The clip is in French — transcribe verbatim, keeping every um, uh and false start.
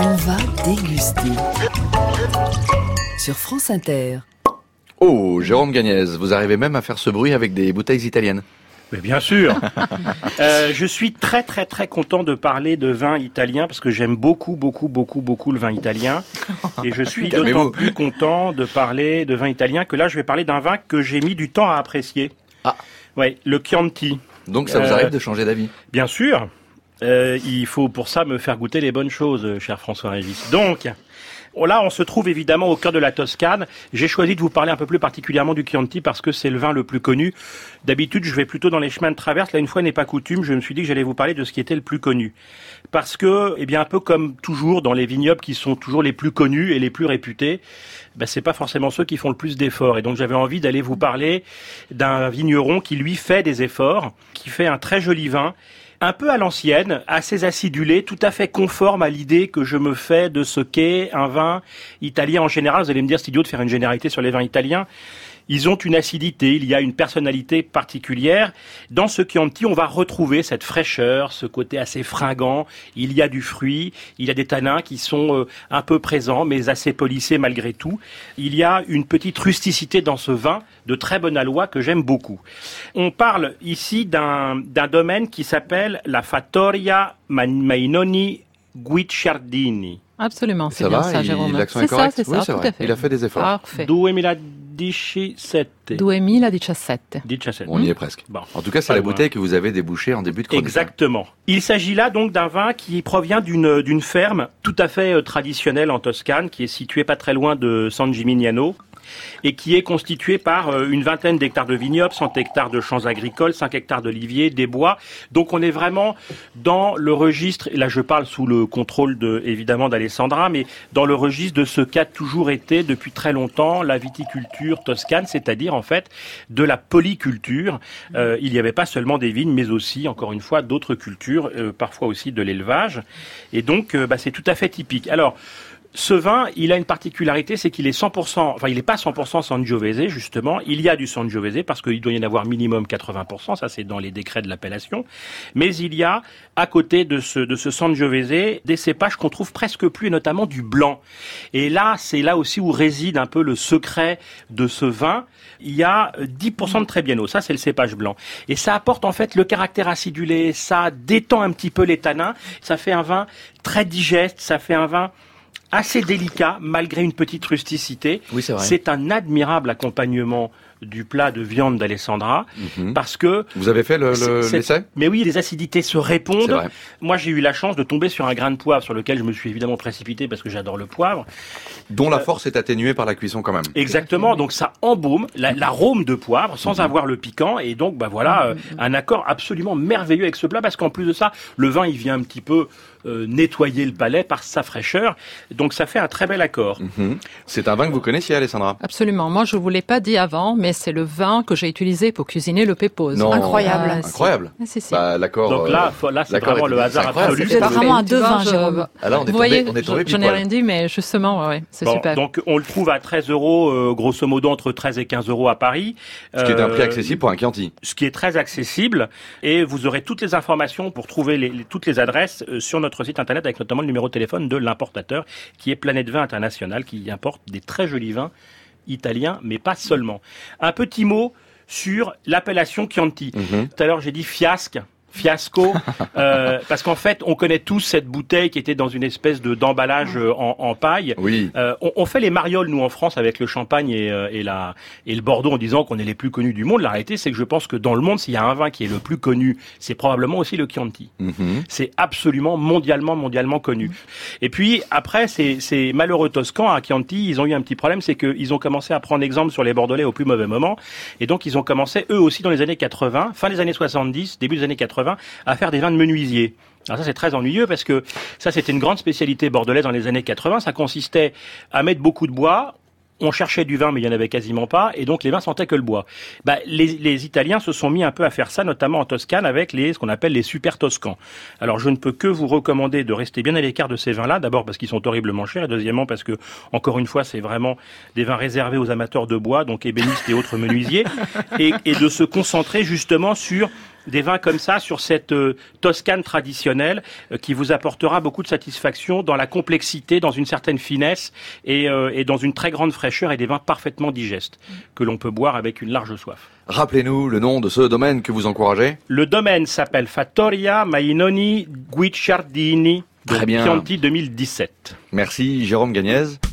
On va déguster. Sur France Inter. Oh, Jérôme Gagnez, vous arrivez même à faire ce bruit avec des bouteilles italiennes. Mais bien sûr. euh, je suis très très très content de parler de vin italien parce que j'aime beaucoup beaucoup beaucoup beaucoup le vin italien et je suis d'autant plus content de parler de vin italien que là je vais parler d'un vin que j'ai mis du temps à apprécier. Ah. Ouais, le Chianti. Donc ça vous arrive euh, de changer d'avis? Bien sûr. Euh, il faut pour ça me faire goûter les bonnes choses, cher François-Régis. Donc là, on se trouve évidemment au cœur de la Toscane. J'ai choisi de vous parler un peu plus particulièrement du Chianti parce que c'est le vin le plus connu. D'habitude, je vais plutôt dans les chemins de traverse. Là, une fois n'est pas coutume, je me suis dit que j'allais vous parler de ce qui était le plus connu. Parce que, eh bien, un peu comme toujours dans les vignobles qui sont toujours les plus connus et les plus réputés, ben, c'est pas forcément ceux qui font le plus d'efforts. Et donc, j'avais envie d'aller vous parler d'un vigneron qui, lui, fait des efforts, qui fait un très joli vin, un peu à l'ancienne, assez acidulé, tout à fait conforme à l'idée que je me fais de ce qu'est un vin italien en général. Vous allez me dire, c'est idiot de faire une généralité sur les vins italiens. Ils ont une acidité, il y a une personnalité particulière. Dans ce Chianti, on va retrouver cette fraîcheur, ce côté assez fringant. Il y a du fruit, il y a des tanins qui sont euh, un peu présents, mais assez polissés malgré tout. Il y a une petite rusticité dans ce vin de très bon aloi que j'aime beaucoup. On parle ici d'un, d'un domaine qui s'appelle la Fattoria Mainoni Guicciardini. Absolument, c'est ça bien va, ça, Jérôme. L'accent c'est est correct. ça, c'est oui, ça, c'est tout vrai. à fait. Il a fait des efforts. Parfait. duemiladiciassette. duemiladiciassette. diciassette. On y est presque. Bon. En tout cas, c'est Pas la loin. bouteille que vous avez débouchée en début de chronique. Exactement. Il s'agit là donc d'un vin qui provient d'une d'une ferme tout à fait euh, traditionnelle en Toscane, qui est située pas très loin de San Gimignano, et qui est constitué par euh, une vingtaine d'hectares de vignobles, cent hectares de champs agricoles, cinq hectares d'oliviers, des bois. Donc on est vraiment dans le registre, et là je parle sous le contrôle de, évidemment d'Alessandra, mais dans le registre de ce qu'a toujours été depuis très longtemps la viticulture toscane, c'est-à-dire en fait de la polyculture. Euh, il n'y avait pas seulement des vignes, mais aussi, encore une fois, d'autres cultures, euh, parfois aussi de l'élevage. Et donc euh, bah, c'est tout à fait typique. Alors, ce vin, il a une particularité, c'est qu'il est cent pour cent, enfin il n'est pas cent pour cent Sangiovese justement, il y a du Sangiovese parce qu'il doit y en avoir minimum quatre-vingts pour cent, ça c'est dans les décrets de l'appellation, mais il y a à côté de ce, de ce Sangiovese des cépages qu'on trouve presque plus et notamment du blanc. Et là, c'est là aussi où réside un peu le secret de ce vin. Il y a dix pour cent de Trebbiano, ça c'est le cépage blanc. Et ça apporte en fait le caractère acidulé, ça détend un petit peu les tanins, ça fait un vin très digeste, ça fait un vin assez délicat, malgré une petite rusticité. Oui, c'est vrai. C'est un admirable accompagnement du plat de viande d'Alessandra, mm-hmm. parce que... Vous avez fait le, le, c'est, l'essai? Mais oui, les acidités se répondent. C'est vrai. Moi, j'ai eu la chance de tomber sur un grain de poivre sur lequel je me suis évidemment précipité parce que j'adore le poivre. Dont la euh, force est atténuée par la cuisson quand même. Exactement, donc ça embaume la, l'arôme de poivre sans mm-hmm. avoir le piquant, et donc bah voilà, mm-hmm. euh, un accord absolument merveilleux avec ce plat, parce qu'en plus de ça, le vin, il vient un petit peu... Euh, nettoyer le palais par sa fraîcheur. Donc ça fait un très bel accord. Mmh. C'est un vin que vous connaissiez, Alessandra? Absolument. Moi, je vous l'ai pas dit avant, mais c'est le vin que j'ai utilisé pour cuisiner le pépose. Non. Incroyable. Ah, incroyable. Ah, si, si. Bah, l'accord. Donc là, euh, là c'est l'accord vraiment le hasard absolu. C'est vraiment un deux vins, Jérôme. Ah là, on est vous tombé, voyez, on est tombé je, je n'ai rien dit, mais justement, ouais, ouais, c'est bon, super. Donc on le trouve à treize euros, euh, grosso modo entre treize et quinze euros à Paris. Ce qui est un prix accessible pour un Chianti. Ce qui est très accessible, et vous aurez toutes les informations pour trouver les, les, toutes les adresses euh, sur notre site internet, avec notamment le numéro de téléphone de l'importateur, qui est Planète Vin International, qui importe des très jolis vins italiens, mais pas seulement. Un petit mot sur l'appellation Chianti. Mm-hmm. Tout à l'heure, j'ai dit fiasque. Fiasco, euh, parce qu'en fait, on connaît tous cette bouteille qui était dans une espèce de d'emballage euh, en, en paille. Oui. Euh, on, on fait les marioles nous en France avec le champagne et, euh, et la et le Bordeaux en disant qu'on est les plus connus du monde. La réalité, c'est que je pense que dans le monde, s'il y a un vin qui est le plus connu, c'est probablement aussi le Chianti. Mm-hmm. C'est absolument mondialement mondialement connu. Mm-hmm. Et puis après, ces ces malheureux Toscans à Chianti, ils ont eu un petit problème, c'est que ils ont commencé à prendre exemple sur les Bordelais au plus mauvais moment, et donc ils ont commencé eux aussi dans les années quatre-vingts, fin des années soixante-dix, début des années quatre-vingts, à faire des vins de menuisier. Alors ça, c'est très ennuyeux parce que ça, c'était une grande spécialité bordelaise dans les années quatre-vingts. Ça consistait à mettre beaucoup de bois. On cherchait du vin, mais il y en avait quasiment pas, et donc les vins sentaient que le bois. Bah, les, les Italiens se sont mis un peu à faire ça, notamment en Toscane, avec les ce qu'on appelle les super toscans. Alors, je ne peux que vous recommander de rester bien à l'écart de ces vins-là, d'abord parce qu'ils sont horriblement chers, et deuxièmement parce que, encore une fois, c'est vraiment des vins réservés aux amateurs de bois, donc ébénistes et autres menuisiers, et, et de se concentrer justement sur des vins comme ça sur cette euh, Toscane traditionnelle euh, qui vous apportera beaucoup de satisfaction dans la complexité, dans une certaine finesse et, euh, et dans une très grande fraîcheur et des vins parfaitement digestes que l'on peut boire avec une large soif. Rappelez-nous le nom de ce domaine que vous encouragez. Le domaine s'appelle Fattoria Mainoni Guicciardini de Très bien. Chianti deux mille dix-sept. Merci Jérôme Gagnez.